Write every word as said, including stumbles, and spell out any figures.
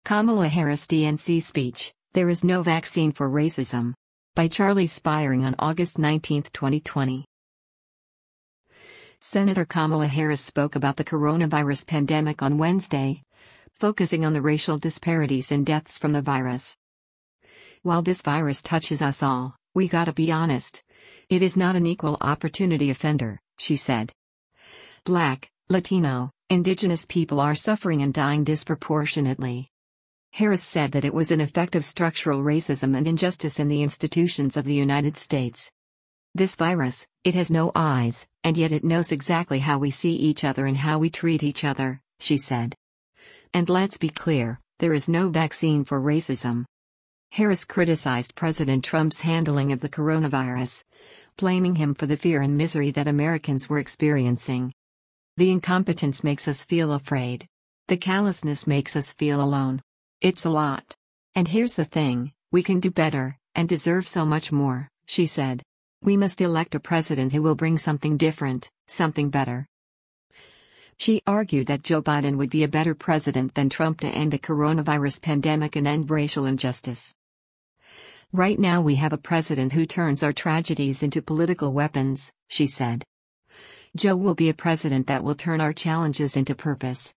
Kamala Harris D N C speech, "There is no vaccine for racism." By Charlie Spiering on August nineteenth, twenty twenty. Senator Kamala Harris spoke about the coronavirus pandemic on Wednesday, focusing on the racial disparities in deaths from the virus. "While this virus touches us all, we gotta be honest. It is not an equal opportunity offender," she said. Black, Latino, Indigenous people are suffering and dying disproportionately. Harris said that it was an effect of structural racism and injustice in the institutions of the United States. "This virus, it has no eyes, and yet it knows exactly how we see each other and how we treat each other," she said. "And let's be clear, there is no vaccine for racism." Harris criticized President Trump's handling of the coronavirus, blaming him for the fear and misery that Americans were experiencing. "The incompetence makes us feel afraid. The callousness makes us feel alone. It's a lot. And here's the thing, we can do better, and deserve so much more," she said. "We must elect a president who will bring something different, something better." She argued that Joe Biden would be a better president than Trump to end the coronavirus pandemic and end racial injustice. "Right now we have a president who turns our tragedies into political weapons," she said. "Joe will be a president that will turn our challenges into purpose.